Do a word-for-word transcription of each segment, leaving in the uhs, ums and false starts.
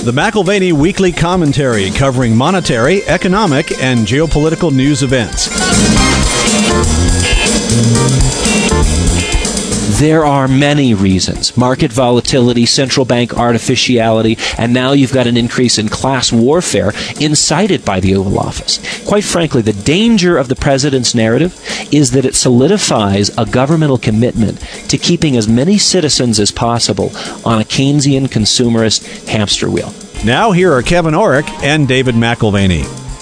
The McIlvaney Weekly Commentary, covering monetary, economic, and geopolitical news events. There are many reasons. Market volatility, central bank artificiality, and now you've got an increase in class warfare incited by the Oval Office. Quite frankly, the danger of the president's narrative is that it solidifies a governmental commitment to keeping as many citizens as possible on a Keynesian consumerist hamster wheel. Now here are Kevin Orrick and David McIlvaney.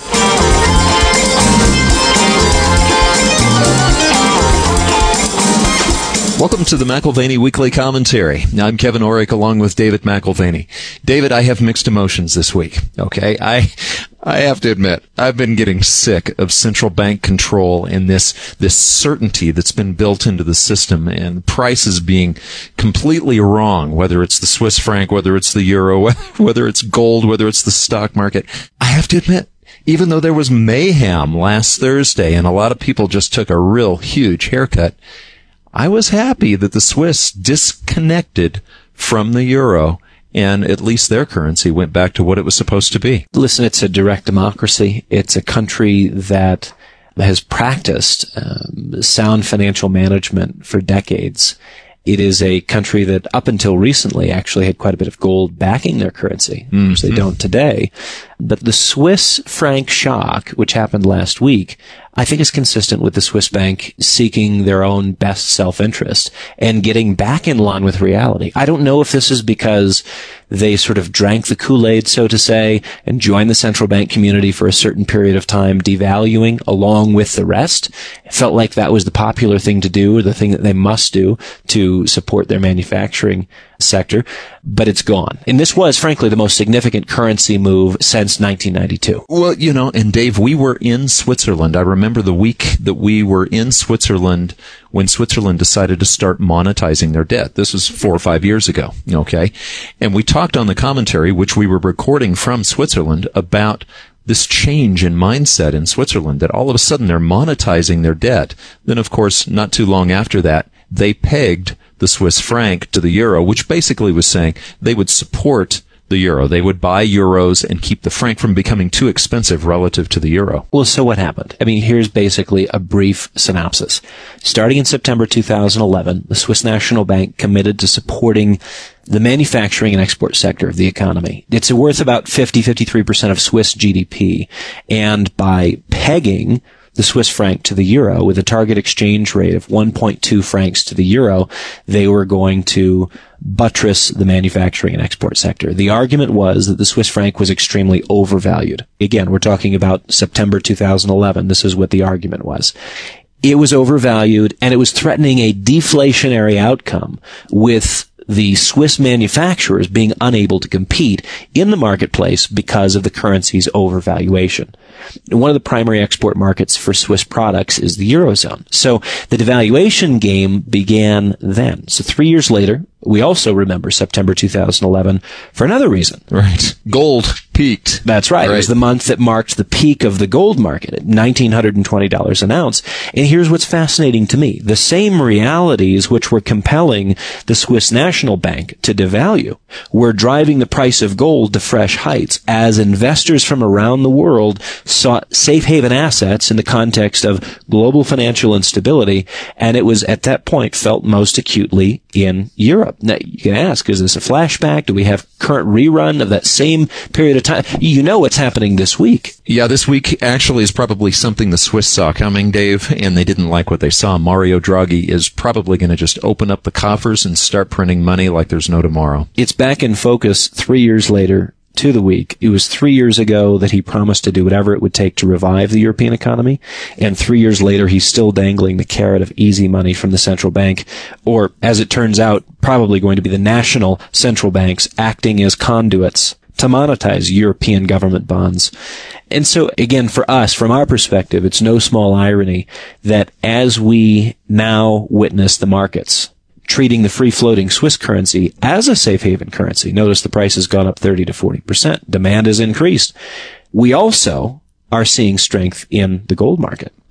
Welcome to the McIlvaney Weekly Commentary. I'm Kevin Orrick along with David McIlvaney. David, I have mixed emotions this week, okay? I I have to admit, I've been getting sick of central bank control and this this certainty that's been built into the system and prices being completely wrong, whether it's the Swiss franc, whether it's the euro, whether it's gold, whether it's the stock market. I have to admit, even though there was mayhem last Thursday and a lot of people just took a real huge haircut, I was happy that the Swiss disconnected from the euro and at least their currency went back to what it was supposed to be. Listen, it's a direct democracy. It's a country that has practiced um, sound financial management for decades. It is a country that up until recently actually had quite a bit of gold backing their currency, mm-hmm. which they don't today. But the Swiss franc shock, which happened last week, I think is consistent with the Swiss bank seeking their own best self-interest and getting back in line with reality. I don't know if this is because they sort of drank the Kool-Aid, so to say, and joined the central bank community for a certain period of time, devaluing along with the rest. It felt like that was the popular thing to do, or the thing that they must do to support their manufacturing sector, but it's gone. And this was, frankly, the most significant currency move since nineteen ninety-two. Well, you know, and Dave, we were in Switzerland. I remember the week that we were in Switzerland when Switzerland decided to start monetizing their debt. This was four or five years ago, okay? And we talked on the commentary, which we were recording from Switzerland, about this change in mindset in Switzerland, that all of a sudden they're monetizing their debt. Then, of course, not too long after that, they pegged the Swiss franc to the euro, which basically was saying they would support the euro. They would buy euros and keep the franc from becoming too expensive relative to the euro. Well, so what happened? I mean, here's basically a brief synopsis. Starting in September two thousand eleven, the Swiss National Bank committed to supporting the manufacturing and export sector of the economy. It's worth about fifty, fifty-three percent of Swiss G D P. And by pegging the Swiss franc to the euro with a target exchange rate of one point two francs to the euro, they were going to buttress the manufacturing and export sector. The argument was that the Swiss franc was extremely overvalued. Again, we're talking about September two thousand eleven. This is what the argument was. It was overvalued, and it was threatening a deflationary outcome with the Swiss manufacturers being unable to compete in the marketplace because of the currency's overvaluation. One of the primary export markets for Swiss products is the Eurozone. So the devaluation game began then. So three years later, we also remember September two thousand eleven for another reason. Right. Gold peaked. That's right. right. It was the month that marked the peak of the gold market at one thousand nine hundred twenty dollars an ounce. And here's what's fascinating to me. The same realities which were compelling the Swiss National Bank to devalue were driving the price of gold to fresh heights as investors from around the world sought safe haven assets in the context of global financial instability. And it was at that point felt most acutely in Europe. Now, you can ask, is this a flashback? Do we have current rerun of that same period of time? You know what's happening this week. Yeah, this week actually is probably something the Swiss saw coming, Dave, and they didn't like what they saw. Mario Draghi is probably going to just open up the coffers and start printing money like there's no tomorrow. It's back in focus three years later to the week. It was three years ago that he promised to do whatever it would take to revive the European economy. And three years later, he's still dangling the carrot of easy money from the central bank, or as it turns out, probably going to be the national central banks acting as conduits to monetize European government bonds. And so, again, for us, from our perspective, it's no small irony that as we now witness the markets treating the free-floating Swiss currency as a safe haven currency, notice the price has gone up thirty to forty percent. Demand has increased. We also are seeing strength in the gold market.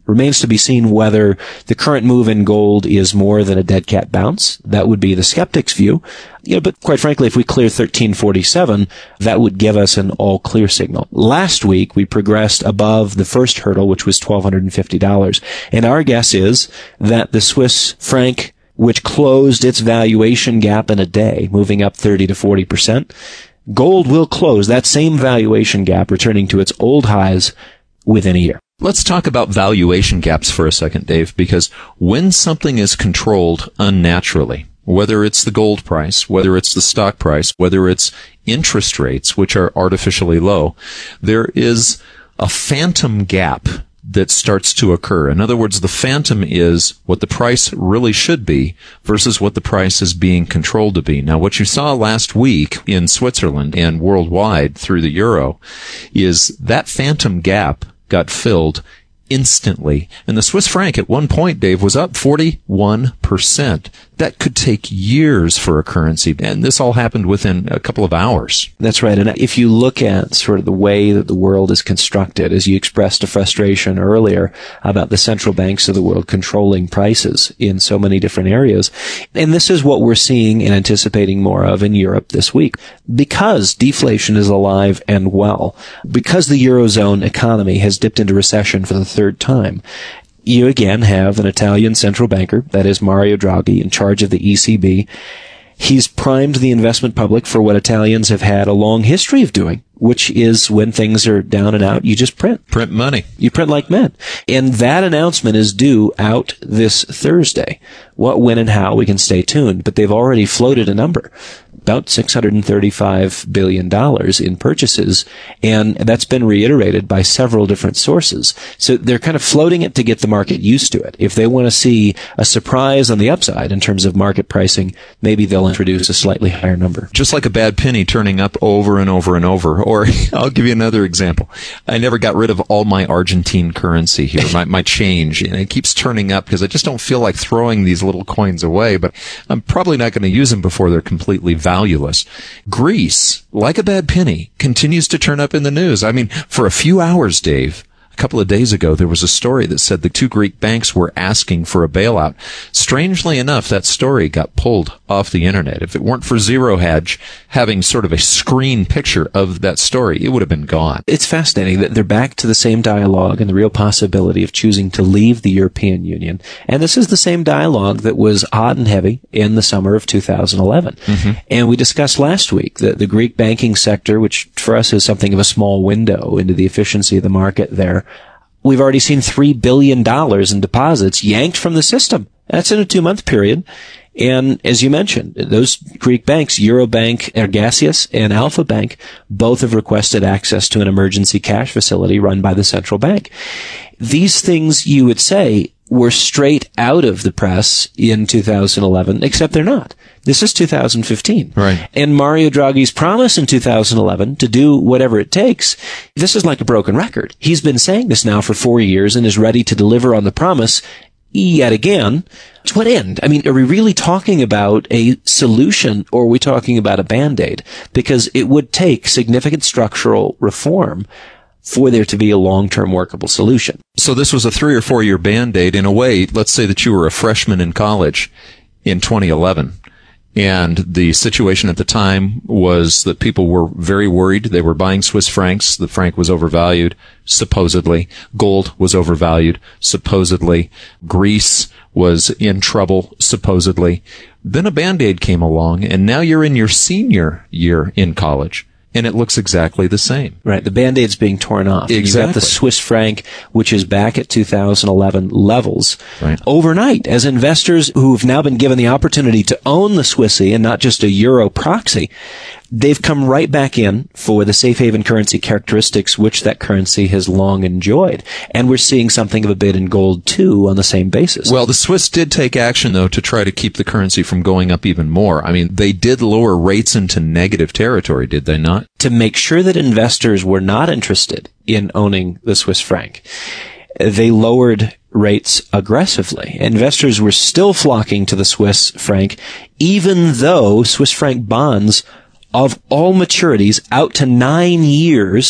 Remains to be seen whether the current move in gold is more than a dead cat bounce. That would be the skeptic's view. You know, but quite frankly, if we clear thirteen forty-seven, that would give us an all clear signal. Last week, we progressed above the first hurdle, which was twelve fifty dollars. And our guess is that the Swiss franc, which closed its valuation gap in a day, moving up thirty to forty percent, gold will close that same valuation gap, returning to its old highs within a year. Let's talk about valuation gaps for a second, Dave, because when something is controlled unnaturally, whether it's the gold price, whether it's the stock price, whether it's interest rates, which are artificially low, there is a phantom gap that starts to occur. In other words, the phantom is what the price really should be versus what the price is being controlled to be. Now, what you saw last week in Switzerland and worldwide through the euro is that phantom gap got filled instantly. And the Swiss franc at one point, Dave, was up forty-one percent. That could take years for a currency. And this all happened within a couple of hours. That's right. And if you look at sort of the way that the world is constructed, as you expressed a frustration earlier about the central banks of the world controlling prices in so many different areas. And this is what we're seeing and anticipating more of in Europe this week. Because deflation is alive and well, because the Eurozone economy has dipped into recession for the third time, you again have an Italian central banker, that is Mario Draghi, in charge of the E C B. He's primed the investment public for what Italians have had a long history of doing, which is when things are down and out, you just print. Print money. You print like men. And that announcement is due out this Thursday. What, when, and how, we can stay tuned. But they've already floated a number. About six hundred thirty-five billion dollars in purchases, and that's been reiterated by several different sources. So they're kind of floating it to get the market used to it. If they want to see a surprise on the upside in terms of market pricing, maybe they'll introduce a slightly higher number. Just like a bad penny turning up over and over and over. Or I'll give you another example. I never got rid of all my Argentine currency here, my, my change, and it keeps turning up because I just don't feel like throwing these little coins away, but I'm probably not going to use them before they're completely valuable. Valueless. Greece, like a bad penny, continues to turn up in the news. I mean, for a few hours, Dave, a couple of days ago, there was a story that said the two Greek banks were asking for a bailout. Strangely enough, that story got pulled off the internet. If it weren't for Zero Hedge having sort of a screen picture of that story, it would have been gone. It's fascinating that they're back to the same dialogue and the real possibility of choosing to leave the European Union. And this is the same dialogue that was hot and heavy in the summer of two thousand eleven. Mm-hmm. And we discussed last week that the Greek banking sector, which for us is something of a small window into the efficiency of the market there, we've already seen three billion dollars in deposits yanked from the system. That's in a two-month period. And as you mentioned, those Greek banks, Eurobank, Ergasias, and Alpha Bank, both have requested access to an emergency cash facility run by the central bank. These things, you would say, were straight out of the press in two thousand eleven, except they're not. This is two thousand fifteen. Right. And Mario Draghi's promise in two thousand eleven to do whatever it takes, this is like a broken record. He's been saying this now for four years and is ready to deliver on the promise yet again. To what end? I mean, are we really talking about a solution, or are we talking about a Band-Aid? Because it would take significant structural reform for there to be a long-term workable solution. So this was a three or four year Band-Aid. In a way, let's say that you were a freshman in college in twenty eleven. And the situation at the time was that people were very worried. They were buying Swiss francs. The franc was overvalued, supposedly. Gold was overvalued, supposedly. Greece was in trouble, supposedly. Then a Band-Aid came along, and now you're in your senior year in college. And it looks exactly the same. Right. The Band-Aid's being torn off. Exactly. You've got the Swiss franc, which is back at two thousand eleven levels. Right. Overnight, as investors who've now been given the opportunity to own the Swissy and not just a euro proxy, they've come right back in for the safe haven currency characteristics which that currency has long enjoyed. And we're seeing something of a bid in gold, too, on the same basis. Well, the Swiss did take action, though, to try to keep the currency from going up even more. I mean, they did lower rates into negative territory, did they not? To make sure that investors were not interested in owning the Swiss franc, they lowered rates aggressively. Investors were still flocking to the Swiss franc, even though Swiss franc bonds of all maturities out to nine years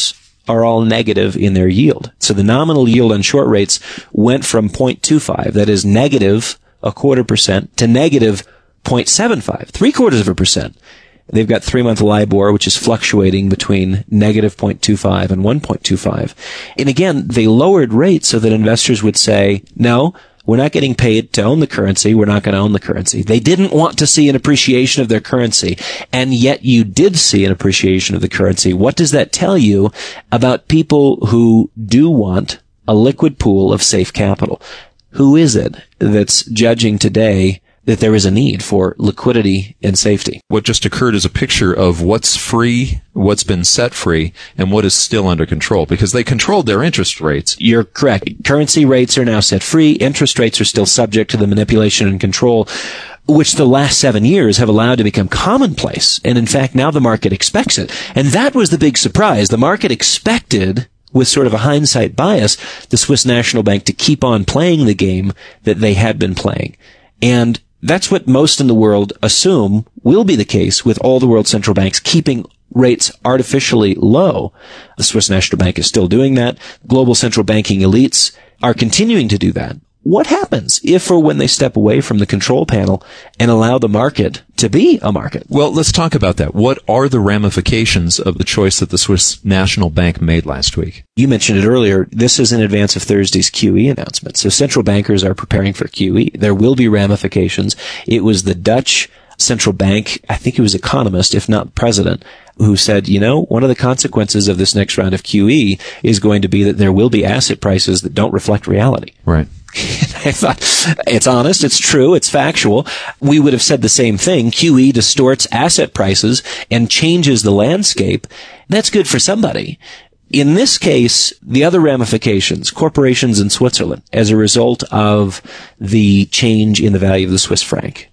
are all negative in their yield. So the nominal yield on short rates went from zero point two five, that is negative a quarter percent, to negative zero point seven five, three quarters of a percent. They've got three-month LIBOR, which is fluctuating between negative zero point two five and one point two five. And again, they lowered rates so that investors would say, no, we're not getting paid to own the currency. We're not going to own the currency. They didn't want to see an appreciation of their currency, and yet you did see an appreciation of the currency. What does that tell you about people who do want a liquid pool of safe capital? Who is it that's judging today that there is a need for liquidity and safety? What just occurred is a picture of what's free, what's been set free, and what is still under control, because they controlled their interest rates. You're correct. Currency rates are now set free. Interest rates are still subject to the manipulation and control, which the last seven years have allowed to become commonplace. And in fact, now the market expects it. And that was the big surprise. The market expected, with sort of a hindsight bias, the Swiss National Bank to keep on playing the game that they had been playing. And that's what most in the world assume will be the case with all the world central banks keeping rates artificially low. The Swiss National Bank is still doing that. Global central banking elites are continuing to do that. What happens if or when they step away from the control panel and allow the market to be a market? Well, let's talk about that. What are the ramifications of the choice that the Swiss National Bank made last week? You mentioned it earlier. This is in advance of Thursday's Q E announcement. So central bankers are preparing for Q E. There will be ramifications. It was the Dutch central bank, I think it was economist, if not president, who said, you know, one of the consequences of this next round of Q E is going to be that there will be asset prices that don't reflect reality. Right. I thought, it's honest, it's true, it's factual. We would have said the same thing. Q E distorts asset prices and changes the landscape. That's good for somebody. In this case, the other ramifications, corporations in Switzerland, as a result of the change in the value of the Swiss franc,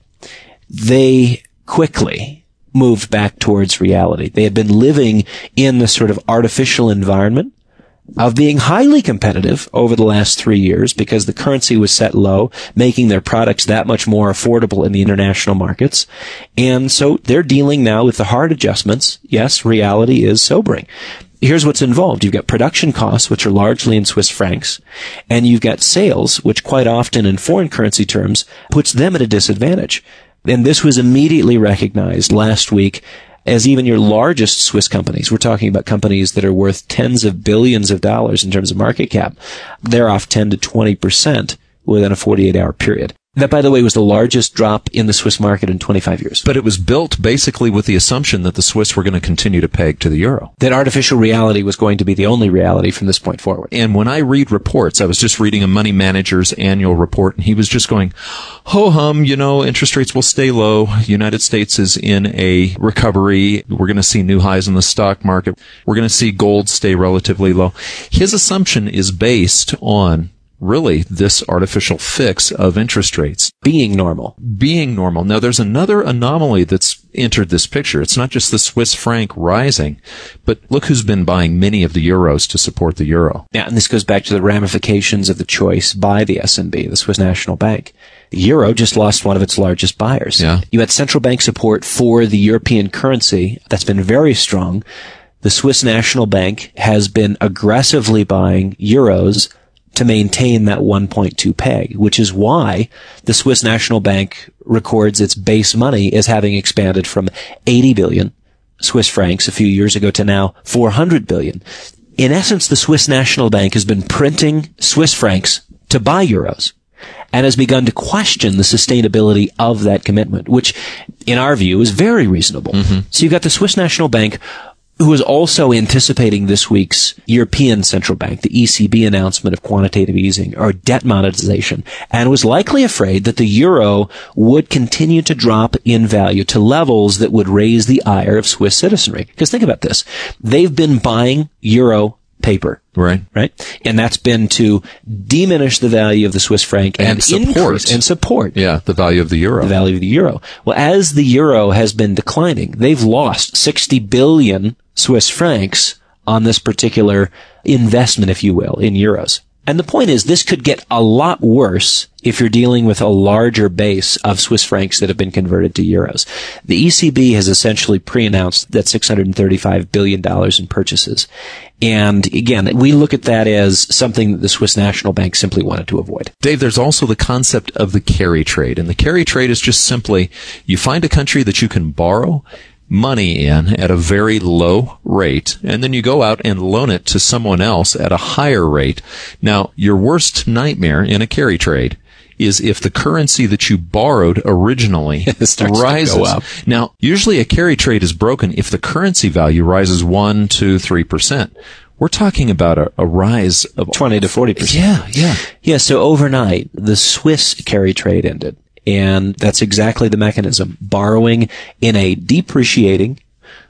they quickly moved back towards reality. They had been living in this sort of artificial environment of being highly competitive over the last three years because the currency was set low, making their products that much more affordable in the international markets. And so they're dealing now with the hard adjustments. Yes, reality is sobering. Here's what's involved. You've got production costs, which are largely in Swiss francs, and you've got sales, which quite often in foreign currency terms puts them at a disadvantage. And this was immediately recognized last week as even your largest Swiss companies, we're talking about companies that are worth tens of billions of dollars in terms of market cap, they're off ten to twenty percent within a forty-eight hour period. That, by the way, was the largest drop in the Swiss market in twenty-five years. But it was built basically with the assumption that the Swiss were going to continue to peg to the euro. That artificial reality was going to be the only reality from this point forward. And when I read reports, I was just reading a money manager's annual report, and he was just going, ho-hum, you know, interest rates will stay low. United States is in a recovery. We're going to see new highs in the stock market. We're going to see gold stay relatively low. His assumption is based on really this artificial fix of interest rates. Being normal. Being normal. Now, there's another anomaly that's entered this picture. It's not just the Swiss franc rising, but look who's been buying many of the euros to support the euro. Yeah, and this goes back to the ramifications of the choice by the S N B, the Swiss National Bank. The euro just lost one of its largest buyers. Yeah. You had central bank support for the European currency that's been very strong. The Swiss National Bank has been aggressively buying euros to maintain that one point two peg, which is why the Swiss National Bank records its base money as having expanded from eighty billion Swiss francs a few years ago to now four hundred billion. In essence, the Swiss National Bank has been printing Swiss francs to buy euros and has begun to question the sustainability of that commitment, which in our view is very reasonable. Mm-hmm. So you've got the Swiss National Bank, who is also anticipating this week's European Central Bank, the E C B announcement of quantitative easing or debt monetization, and was likely afraid that the euro would continue to drop in value to levels that would raise the ire of Swiss citizenry. Because think about this. They've been buying euro paper. Right. Right. And that's been to diminish the value of the Swiss franc and, and support. increase and support. Yeah, the value of the euro. The value of the euro. Well, as the euro has been declining, they've lost sixty billion Swiss francs on this particular investment, if you will, in euros. And the point is, this could get a lot worse if you're dealing with a larger base of Swiss francs that have been converted to euros. The E C B has essentially pre-announced that six hundred thirty-five billion dollars in purchases. And again, we look at that as something that the Swiss National Bank simply wanted to avoid. Dave, there's also the concept of the carry trade. And the carry trade is just simply, you find a country that you can borrow money in at a very low rate, and then you go out and loan it to someone else at a higher rate. Now, your worst nightmare in a carry trade is if the currency that you borrowed originally rises. To go up. Now, usually a carry trade is broken if the currency value rises one, two, three percent. We're talking about a, a rise of twenty to forty percent. Yeah, yeah. Yeah, so overnight, the Swiss carry trade ended. And that's exactly the mechanism. Borrowing in a depreciating,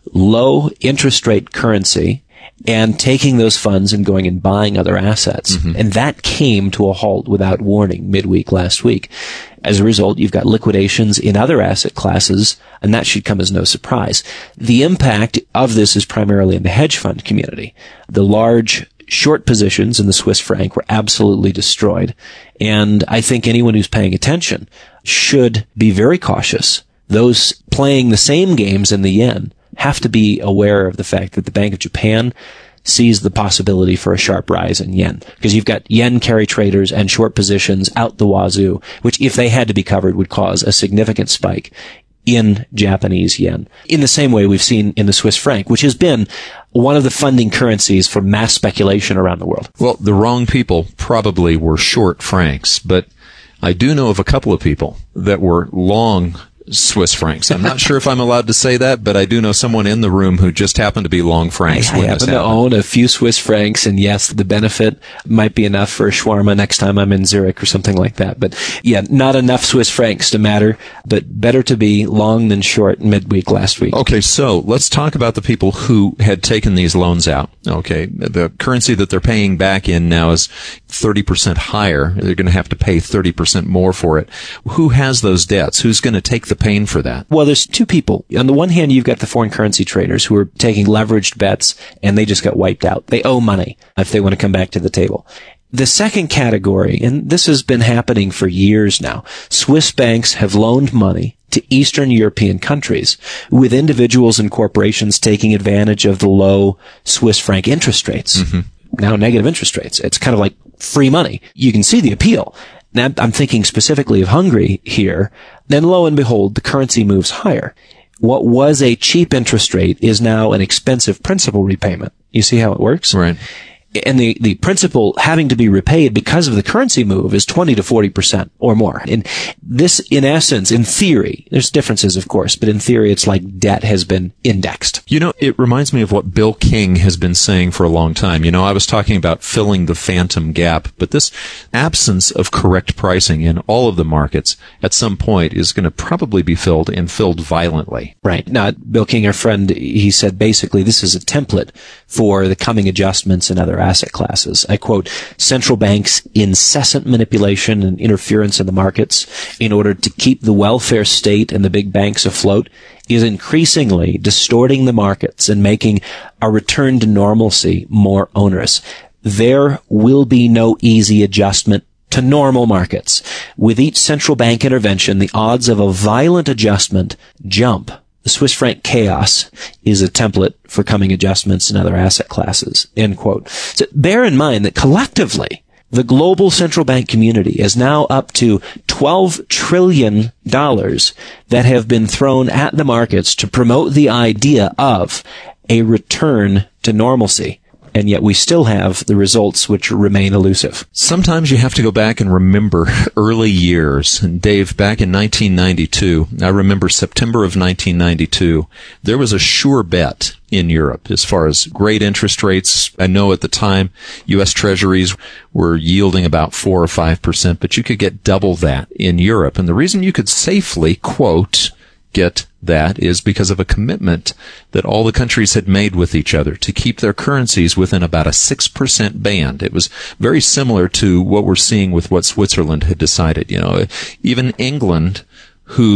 low interest rate currency and taking those funds and going and buying other assets. Mm-hmm. And that came to a halt without warning midweek last week. As a result, you've got liquidations in other asset classes, and that should come as no surprise. The impact of this is primarily in the hedge fund community. The large short positions in the Swiss franc were absolutely destroyed. And I think anyone who's paying attention should be very cautious. Those playing the same games in the yen have to be aware of the fact that the Bank of Japan sees the possibility for a sharp rise in yen. Because you've got yen carry traders and short positions out the wazoo, which if they had to be covered would cause a significant spike in Japanese yen. In the same way we've seen in the Swiss franc, which has been one of the funding currencies for mass speculation around the world. Well, the wrong people probably were short francs, but I do know of a couple of people that were long Swiss francs. I'm not sure if I'm allowed to say that, but I do know someone in the room who just happened to be long francs. I, I happen to own a few Swiss francs, and yes, the benefit might be enough for a shawarma next time I'm in Zurich or something like that. But yeah, not enough Swiss francs to matter, but better to be long than short midweek last week. Okay, so let's talk about the people who had taken these loans out. Okay, the currency that they're paying back in now is thirty percent higher. They're going to have to pay thirty percent more for it. Who has those debts? Who's going to take the pain for that? Well, there's two people. On the one hand, you've got the foreign currency traders who are taking leveraged bets, and they just got wiped out. They owe money if they want to come back to the table. The second category, and this has been happening for years now, Swiss banks have loaned money to Eastern European countries, with individuals and corporations taking advantage of the low Swiss franc interest rates. Mm-hmm. Now negative interest rates. It's kind of like free money. You can see the appeal. Now, I'm thinking specifically of Hungary here. Then lo and behold, the currency moves higher. What was a cheap interest rate is now an expensive principal repayment. You see how it works? Right. And the, the principal having to be repaid because of the currency move is twenty to forty percent or more. And this, in essence, in theory, there's differences, of course, but in theory, it's like debt has been indexed. You know, it reminds me of what Bill King has been saying for a long time. You know, I was talking about filling the phantom gap, but this absence of correct pricing in all of the markets at some point is going to probably be filled and filled violently. Right. Now, Bill King, our friend, he said basically this is a template for the coming adjustments in other asset classes. I quote, central banks' incessant manipulation and interference in the markets in order to keep the welfare state and the big banks afloat is increasingly distorting the markets and making a return to normalcy more onerous. There will be no easy adjustment to normal markets. With each central bank intervention, the odds of a violent adjustment jump. The Swiss franc chaos is a template for coming adjustments in other asset classes, end quote. So bear in mind that collectively, the global central bank community is now up to twelve trillion dollars that have been thrown at the markets to promote the idea of a return to normalcy. And yet we still have the results which remain elusive. Sometimes you have to go back and remember early years. And Dave, back in nineteen ninety-two, I remember September of nineteen ninety-two, there was a sure bet in Europe as far as great interest rates. I know at the time U S Treasuries were yielding about four or five percent, but you could get double that in Europe. And the reason you could safely, quote, get that is because of a commitment that all the countries had made with each other to keep their currencies within about a six percent band. It was very similar to what we're seeing with what Switzerland had decided. You know, even England, who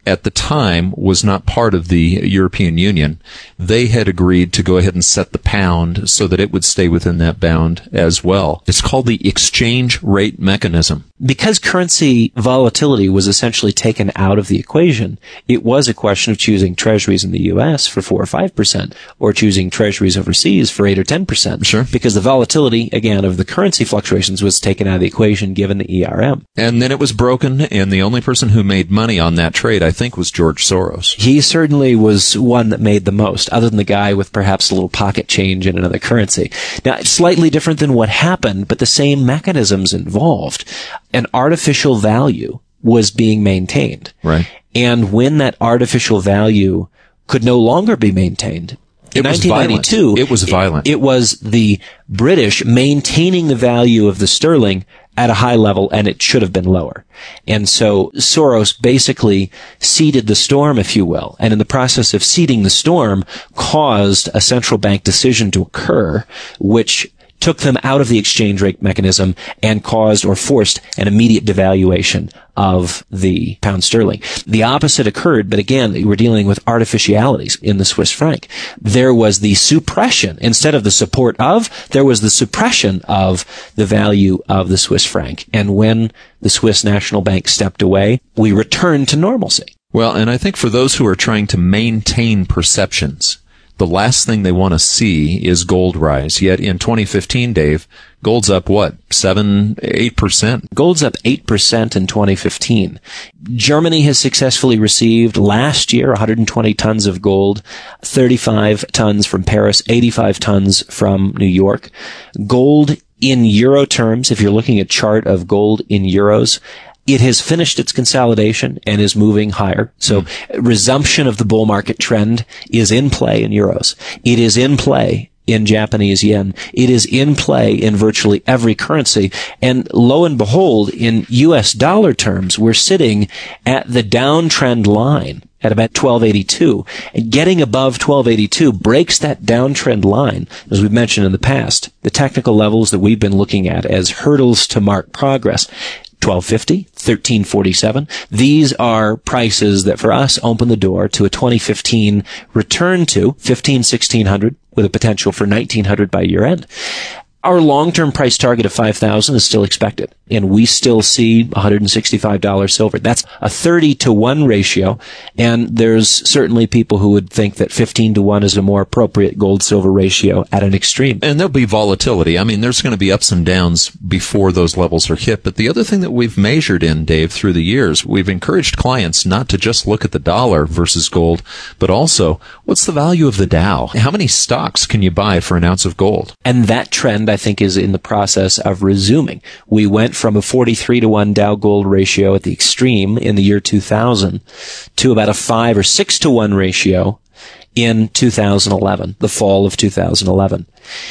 at the time was not part of the European Union, they had agreed to go ahead and set the pound so that it would stay within that bound as well. It's called the exchange rate mechanism. Because currency volatility was essentially taken out of the equation, it was a question of choosing treasuries in the U S for four or five percent or choosing treasuries overseas for eight or ten percent. Sure. Because the volatility, again, of the currency fluctuations was taken out of the equation given the E R M. And then it was broken, and the only person who made money on that trade, I think, was George Soros. He certainly was one that made the most, other than the guy with perhaps a little pocket change in another currency. Now, it's slightly different than what happened, but the same mechanisms involved. An artificial value was being maintained. Right. And when that artificial value could no longer be maintained, in it was nineteen ninety-two, violent. It was violent. It, it was the British maintaining the value of the sterling at a high level, and it should have been lower. And so Soros basically seeded the storm, if you will, and in the process of seeding the storm caused a central bank decision to occur, which took them out of the exchange rate mechanism and caused or forced an immediate devaluation of the pound sterling. The opposite occurred, but again, we're dealing with artificialities in the Swiss franc. There was the suppression, instead of the support of, there was the suppression of the value of the Swiss franc. And when the Swiss National Bank stepped away, we returned to normalcy. Well, and I think for those who are trying to maintain perceptions, the last thing they want to see is gold rise. Yet in twenty fifteen, Dave, gold's up what? Seven, eight percent? Gold's up eight percent in twenty fifteen. Germany has successfully received last year one hundred twenty tons of gold, thirty-five tons from Paris, eighty-five tons from New York. Gold in euro terms, if you're looking at a chart of gold in euros, it has finished its consolidation and is moving higher. So mm. resumption of the bull market trend is in play in euros. It is in play in Japanese yen. It is in play in virtually every currency. And lo and behold, in U S dollar terms, we're sitting at the downtrend line at about twelve eighty-two. And getting above twelve eighty-two breaks that downtrend line, as we've mentioned in the past, the technical levels that we've been looking at as hurdles to mark progress. twelve fifty, thirteen forty-seven. These are prices that for us open the door to a twenty fifteen return to fifteen, sixteen hundred with a potential for nineteen hundred by year end. Our long-term price target of five thousand is still expected, and we still see one hundred sixty-five dollars silver. That's a thirty to one ratio, and there's certainly people who would think that fifteen to one is a more appropriate gold-silver ratio at an extreme. And there'll be volatility. I mean, there's going to be ups and downs before those levels are hit. But the other thing that we've measured in, Dave, through the years, we've encouraged clients not to just look at the dollar versus gold, but also what's the value of the Dow? How many stocks can you buy for an ounce of gold? And that trend, I think, is in the process of resuming. We went from a forty-three to one Dow gold ratio at the extreme in the year two thousand to about a five or six to one ratio in two thousand eleven, the fall of two thousand eleven.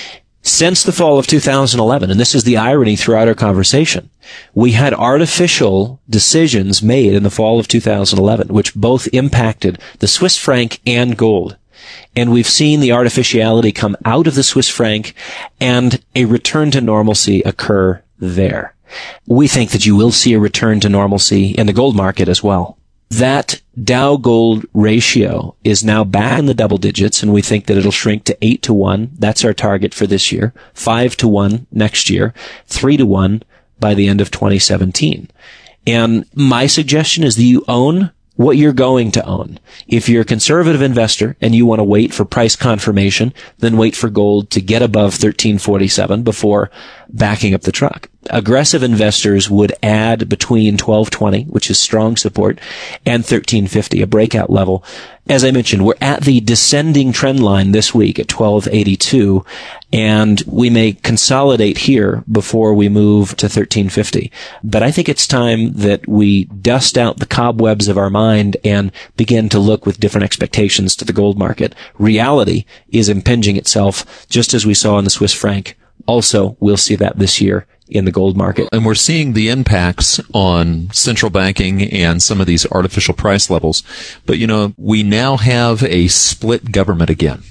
Since the fall of two thousand eleven, and this is the irony throughout our conversation, we had artificial decisions made in the fall of two thousand eleven, which both impacted the Swiss franc and gold. And we've seen the artificiality come out of the Swiss franc and a return to normalcy occur there. We think that you will see a return to normalcy in the gold market as well. That Dow gold ratio is now back in the double digits, and we think that it'll shrink to eight to one. That's our target for this year. five to one next year. three to one by the end of twenty seventeen. And my suggestion is that you own what you're going to own. If you're a conservative investor and you want to wait for price confirmation, then wait for gold to get above thirteen forty-seven before backing up the truck. Aggressive investors would add between twelve twenty, which is strong support, and thirteen fifty, a breakout level. As I mentioned, we're at the descending trend line this week at twelve eighty-two, and we may consolidate here before we move to thirteen fifty. But I think it's time that we dust out the cobwebs of our mind and begin to look with different expectations to the gold market. Reality is impinging itself, just as we saw in the Swiss franc. Also, we'll see that this year in the gold market. And we're seeing the impacts on central banking and some of these artificial price levels. But, you know, we now have a split government again.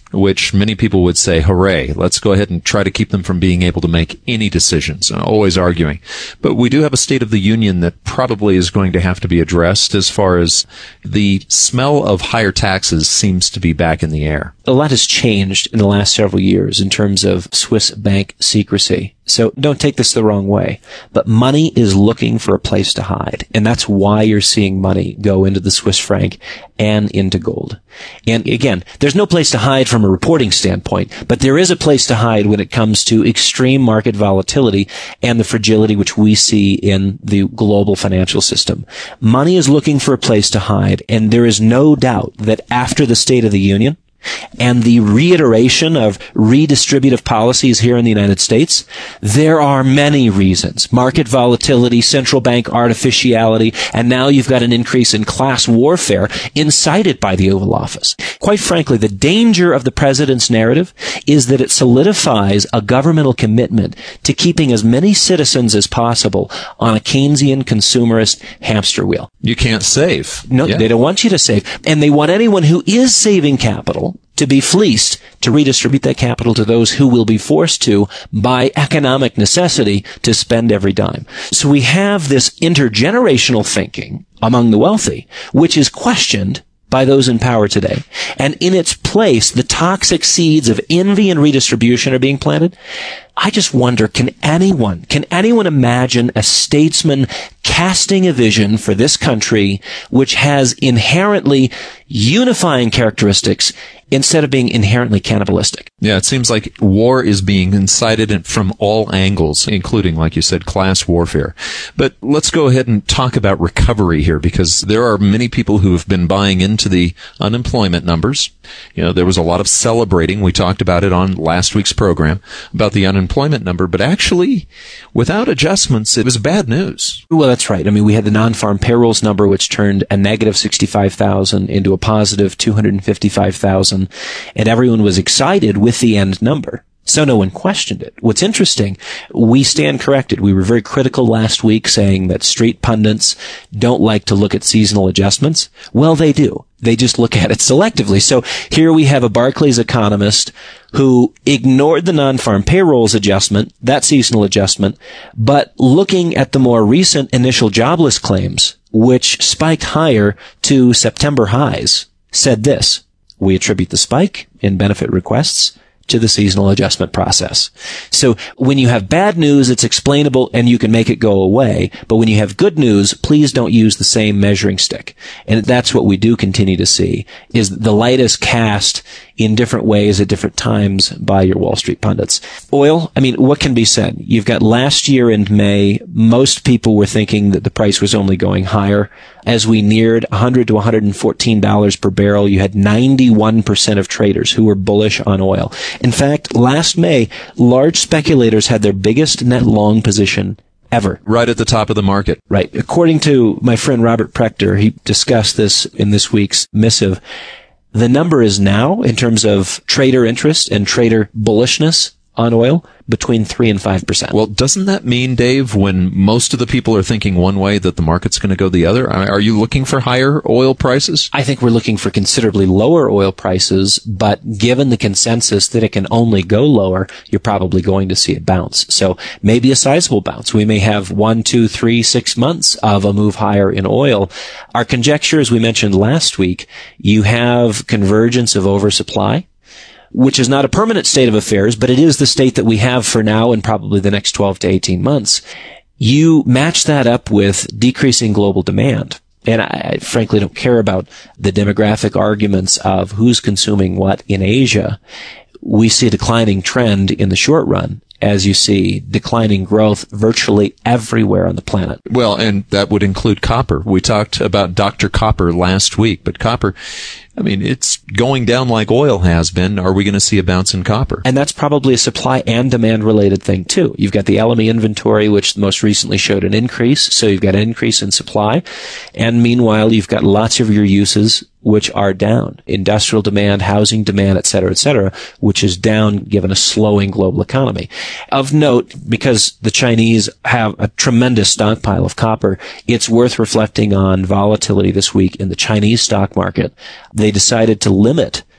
which many people would say, hooray, let's go ahead and try to keep them from being able to make any decisions, always arguing. But we do have a State of the Union that probably is going to have to be addressed as far as the smell of higher taxes seems to be back in the air. A lot has changed in the last several years in terms of Swiss bank secrecy. So don't take this the wrong way, but money is looking for a place to hide. And that's why you're seeing money go into the Swiss franc and into gold. And again, there's no place to hide from a reporting standpoint, but there is a place to hide when it comes to extreme market volatility and the fragility which we see in the global financial system. Money is looking for a place to hide, and there is no doubt that after the State of the Union, and the reiteration of redistributive policies here in the United States, there are many reasons. Market volatility, central bank artificiality, and now you've got an increase in class warfare incited by the Oval Office. Quite frankly, the danger of the president's narrative is that it solidifies a governmental commitment to keeping as many citizens as possible on a Keynesian consumerist hamster wheel. You can't save. No, yeah. They don't want you to save. And they want anyone who is saving capital to be fleeced, to redistribute that capital to those who will be forced to, by economic necessity, to spend every dime. So we have this intergenerational thinking among the wealthy, which is questioned by those in power today. And in its place, the toxic seeds of envy and redistribution are being planted. I just wonder, can anyone, can anyone imagine a statesman casting a vision for this country which has inherently unifying characteristics instead of being inherently cannibalistic? Yeah, it seems like war is being incited from all angles, including, like you said, class warfare. But let's go ahead and talk about recovery here, because there are many people who have been buying into the unemployment numbers. You know, there was a lot of celebrating. We talked about it on last week's program about the unemployment number, but actually, without adjustments, it was bad news. Well, that's right. I mean, we had the non-farm payrolls number, which turned a negative sixty-five thousand into a positive two hundred fifty-five thousand, and everyone was excited with the end number. So no one questioned it. What's interesting, we stand corrected. We were very critical last week, saying that street pundits don't like to look at seasonal adjustments. Well, they do. They just look at it selectively. So here we have a Barclays economist who ignored the non-farm payrolls adjustment, that seasonal adjustment, but looking at the more recent initial jobless claims, which spiked higher to September highs, said this: we attribute the spike in benefit requests to the seasonal adjustment process. So when you have bad news, it's explainable and you can make it go away. But when you have good news, please don't use the same measuring stick. And that's what we do continue to see, is the light is cast in different ways at different times by your Wall Street pundits. Oil, I mean, what can be said? You've got last year in May, most people were thinking that the price was only going higher. As we neared one hundred to one hundred fourteen dollars per barrel, you had ninety-one percent of traders who were bullish on oil. In fact, last May, large speculators had their biggest net long position ever. Right at the top of the market. Right. According to my friend Robert Prechter, he discussed this in this week's missive. The number is now, in terms of trader interest and trader bullishness on oil, between three and five percent. Well, doesn't that mean, Dave, when most of the people are thinking one way, that the market's going to go the other? Are you looking for higher oil prices? I think we're looking for considerably lower oil prices, but given the consensus that it can only go lower, you're probably going to see it bounce. So maybe a sizable bounce. We may have one, two, three, six months of a move higher in oil. Our conjecture, as we mentioned last week, you have convergence of oversupply, which is not a permanent state of affairs, but it is the state that we have for now and probably the next twelve to eighteen months. You match that up with decreasing global demand. And I, I frankly don't care about the demographic arguments of who's consuming what in Asia. We see a declining trend in the short run, as you see declining growth virtually everywhere on the planet. Well, and that would include copper. We talked about Doctor Copper last week, but copper, I mean, it's going down like oil has been. Are we going to see a bounce in copper? And that's probably a supply and demand related thing too. You've got the L M E inventory, which most recently showed an increase. So you've got an increase in supply. And meanwhile, you've got lots of your uses which are down. Industrial demand, housing demand, et cetera, et cetera, which is down given a slowing global economy. Of note, because the Chinese have a tremendous stockpile of copper, it's worth reflecting on volatility this week in the Chinese stock market. They decided to limit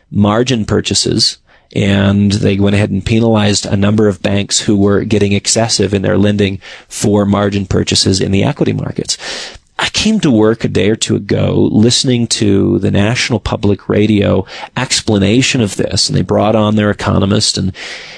margin purchases, and they went ahead and penalized a number of banks who were getting excessive in their lending for margin purchases in the equity markets. I came to work a day or two ago listening to the National Public Radio explanation of this, and they brought on their economist, and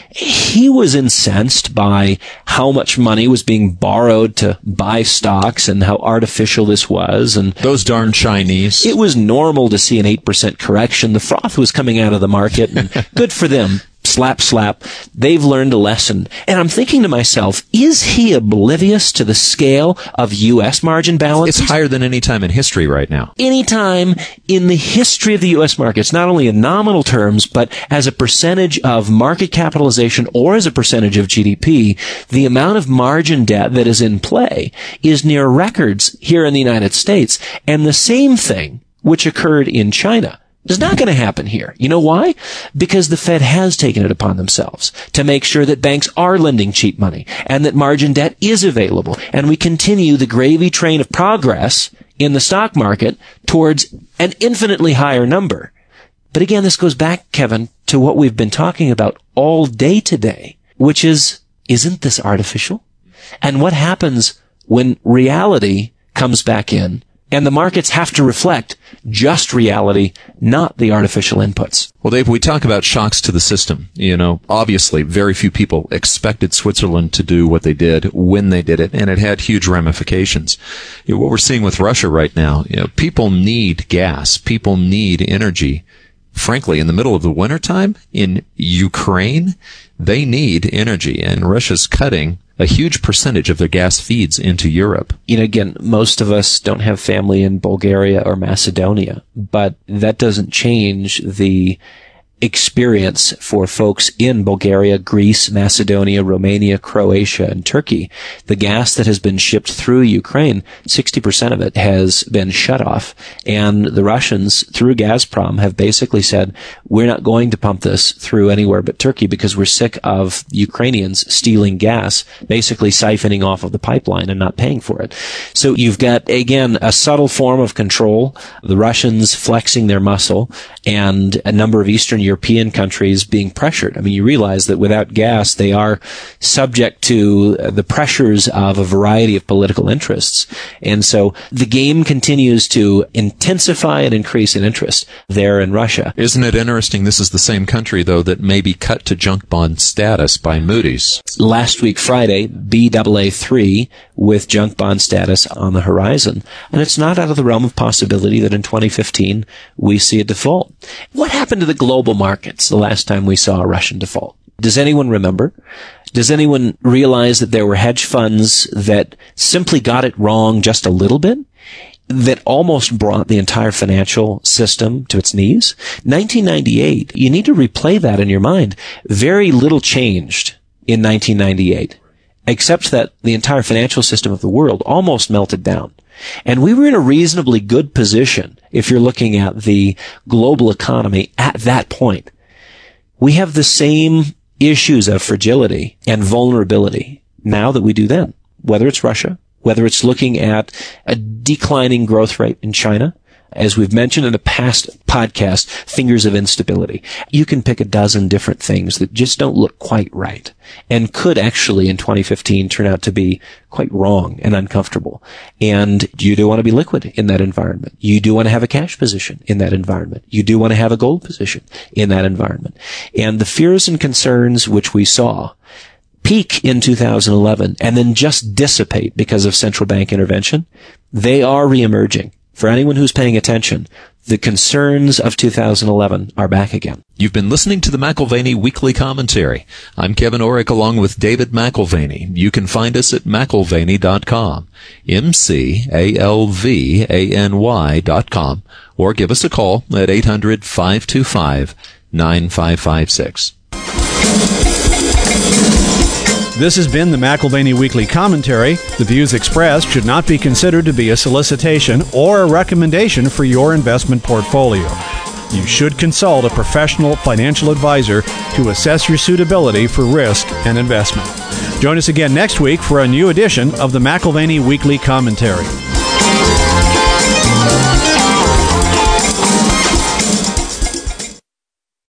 he was incensed by how much money was being borrowed to buy stocks and how artificial this was. And those darn Chinese. It was normal to see an eight percent correction. The froth was coming out of the market, and good for them. Slap, slap. They've learned a lesson. And I'm thinking to myself, is he oblivious to the scale of U S margin balance? It's higher than any time in history right now. Any time in the history of the U S markets, not only in nominal terms, but as a percentage of market capitalization or as a percentage of G D P, the amount of margin debt that is in play is near records here in the United States. And the same thing which occurred in China is not going to happen here. You know why? Because the Fed has taken it upon themselves to make sure that banks are lending cheap money and that margin debt is available. And we continue the gravy train of progress in the stock market towards an infinitely higher number. But again, this goes back, Kevin, to what we've been talking about all day today, which is, isn't this artificial? And what happens when reality comes back in and the markets have to reflect just reality, not the artificial inputs? Well, Dave, we talk about shocks to the system. You know, obviously, very few people expected Switzerland to do what they did when they did it, and it had huge ramifications. You know, what we're seeing with Russia right now, you know, people need gas. People need energy. Frankly, in the middle of the wintertime in Ukraine, they need energy, and Russia's cutting a huge percentage of their gas feeds into Europe. You know, again, most of us don't have family in Bulgaria or Macedonia, but that doesn't change the experience for folks in Bulgaria, Greece, Macedonia, Romania, Croatia, and Turkey. The gas that has been shipped through Ukraine, sixty percent of it has been shut off. And the Russians, through Gazprom, have basically said, we're not going to pump this through anywhere but Turkey because we're sick of Ukrainians stealing gas, basically siphoning off of the pipeline and not paying for it. So you've got, again, a subtle form of control, the Russians flexing their muscle, and a number of Eastern European countries being pressured. I mean, you realize that without gas, they are subject to the pressures of a variety of political interests. And so the game continues to intensify and increase in interest there in Russia. Isn't it interesting? This is the same country, though, that may be cut to junk bond status by Moody's. Last week, Friday, B A A three with junk bond status on the horizon. And it's not out of the realm of possibility that in twenty fifteen, we see a default. What happened to the global markets the last time we saw a Russian default? Does anyone remember? Does anyone realize that there were hedge funds that simply got it wrong just a little bit, that almost brought the entire financial system to its knees? nineteen ninety-eight, you need to replay that in your mind. Very little changed in nineteen ninety-eight, except that the entire financial system of the world almost melted down. And we were in a reasonably good position if you're looking at the global economy at that point. We have the same issues of fragility and vulnerability now that we do then, whether it's Russia, whether it's looking at a declining growth rate in China. As we've mentioned in a past podcast, fingers of instability. You can pick a dozen different things that just don't look quite right and could actually in twenty fifteen turn out to be quite wrong and uncomfortable. And you do want to be liquid in that environment. You do want to have a cash position in that environment. You do want to have a gold position in that environment. And the fears and concerns which we saw peak in two thousand eleven and then just dissipate because of central bank intervention, they are reemerging. For anyone who's paying attention, the concerns of two thousand eleven are back again. You've been listening to the McAlvany Weekly Commentary. I'm Kevin Orrick along with David McAlvany. You can find us at McAlvany dot com, M C A L V A N Y dot com, or give us a call at eight hundred, five two five, nine five five six. This has been the McAlvany Weekly Commentary. The views expressed should not be considered to be a solicitation or a recommendation for your investment portfolio. You should consult a professional financial advisor to assess your suitability for risk and investment. Join us again next week for a new edition of the McAlvany Weekly Commentary.